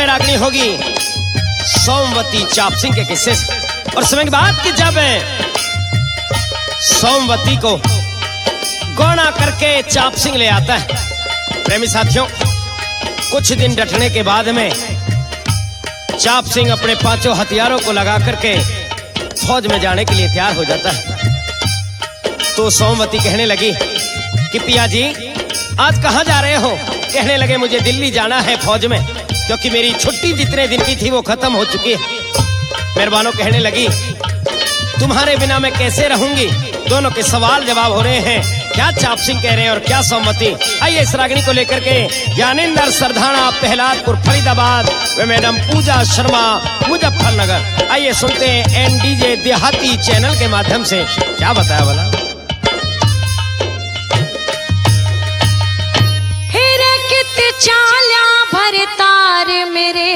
बैरागनी होगी सोमवती चाप सिंह के किस्से से। और समय की बात कि जब सोमवती को गौना करके चाप सिंह ले आता है, प्रेमी साथियों, कुछ दिन डटने के बाद में चाप सिंह अपने 5 हथियारों को लगा करके फौज में जाने के लिए तैयार हो जाता है। तो सोमवती कहने लगी कि पिया जी आज कहाँ जा रहे हो? कहने लगे मुझे दिल्ली जाना है फौज में, क्योंकि मेरी छुट्टी जितने दिन की थी वो खत्म हो चुकी है। मेहरबानो कहने लगी तुम्हारे बिना मैं कैसे रहूंगी? दोनों के सवाल जवाब हो रहे हैं, क्या चाप सिंह कह रहे हैं और क्या सोमवती। आइए इस रागनी को लेकर के ज्ञानेंद्र सरधाना प्रहलादपुर फरीदाबाद व मैडम पूजा शर्मा मुजफ्फरनगर, आइए सुनते हैं एनडीजे देहाती चैनल के माध्यम से क्या बताया बोला। चाल्या भर तार मेरे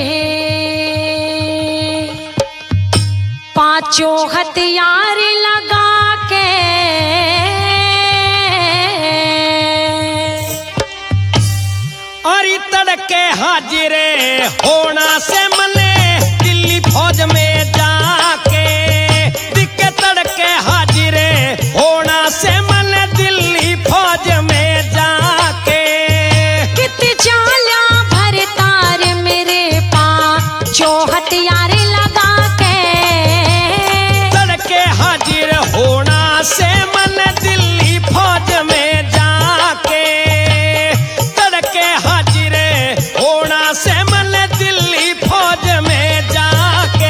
5 हथियार लगा के, और तड़के हाजिरे होना से मने दिल्ली फौज में जाके, दिक्के तड़के हाजिरे होना से मने दिल्ली फौज में जाके। चाल्या भर तार मेरे 5 हथियार लगा के, तड़के हाजिर होना से मन दिल्ली फौज में जाके, तड़के हाजिर होना से मन दिल्ली फौज में जाके।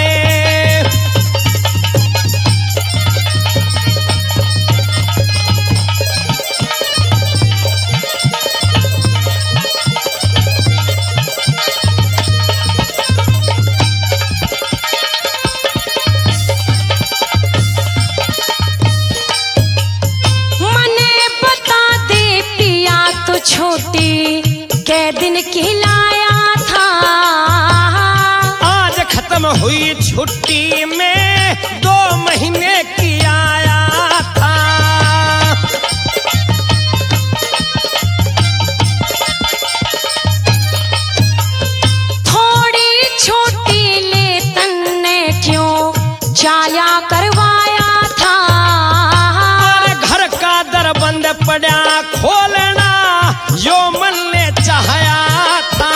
छोटी कै दिन खिलाया था, आज खत्म हुई छुट्टी में 2 महीने की आया था। थोड़ी छोटी ले तन्ने क्यों चाल्या करवाया था, घर का दर बंद पड़ा खोलना यो मन ने चाहा था।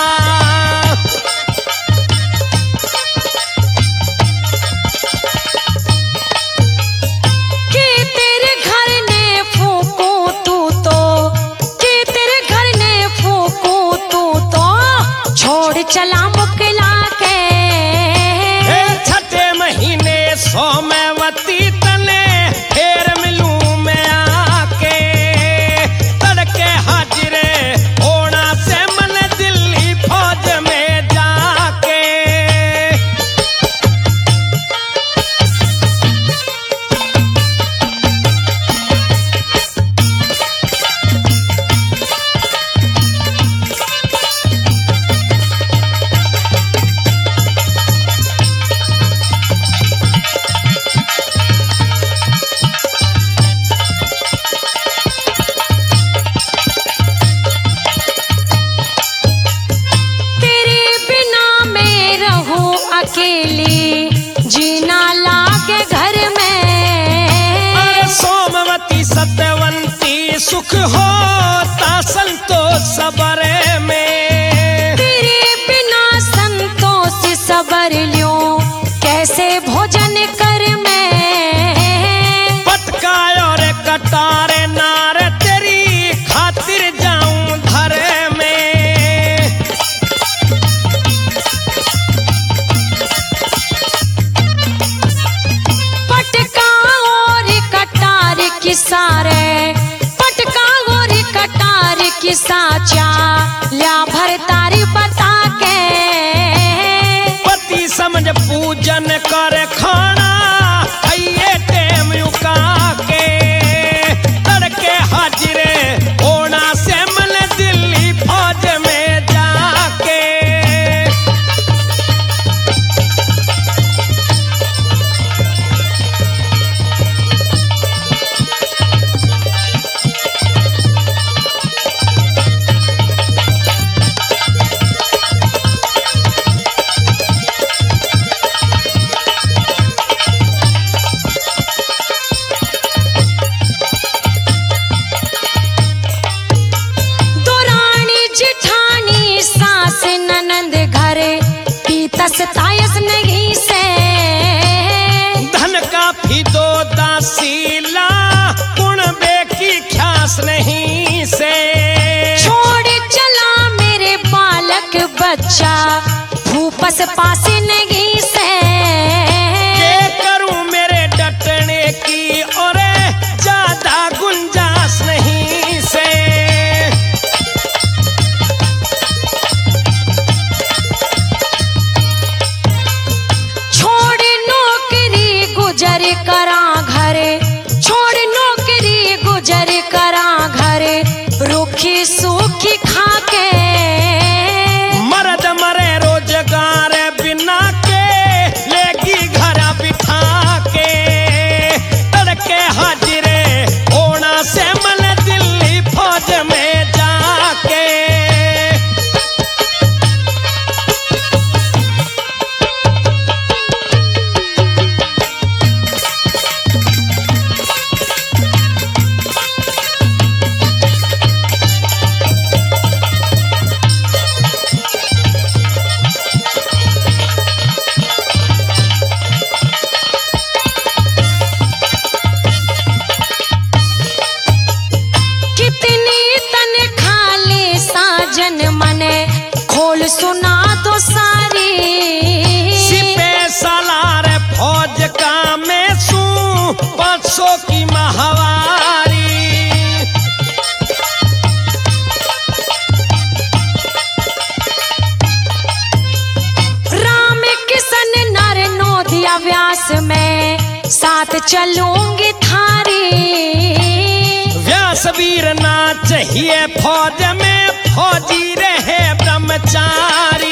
कि तेरे घर ने फूको तू तो, कि तेरे घर ने फूको तू तो छोड़ चला मुकला के। 6 महीने सोमवती तने फिर मिलूं मैं आके, तड़के हाजिरे होना से मन दिल्ली फौज में जाके। अकेली जीना लागे घर में, अरे सोमवती सत्यवंती सुख होता संतोष सबरे में। तेरे बिना संतोष सबर ल्यो कैसे भोजन कर में, पटका और कटारे नार तेरी खातिर जाऊं धरे में। सारे पटका और कटार की साचा ल्या भर तारी बता के, पति समझ पूजन कर खाना खाइए टेम उका के, तड़के हाजिरे होना से मन दिल्ली फौज में जाके। सतायस नहीं से। धन का फिदो दासीला कुणबे की ख्यास नहीं से। छोड़ चला मेरे बालक बच्चा भूपस पास नहीं से। के करूं मेरे डटने की और ज्यादा गुंजाइश नहीं से। छोड़ नौकरी गुजर करा घरे, छोड़ नौकरी गुजर करा घरे, रूखी सूखी खाके। मर्द मरे रोजगार बिना के, लेगी घर बिठा के। तड़के हाजिरे होना से मन दिल्ली फौज में जाके। खोल सुना तो सारी। सिपे सालार फौज का मैं सू 500 की माहवारी। राम किशन नर नोदिया व्यास में साथ चलूंगी थारी। व्यास वीर ना चाहिए फौज में, फौजी रहे ब्रह्मचारी।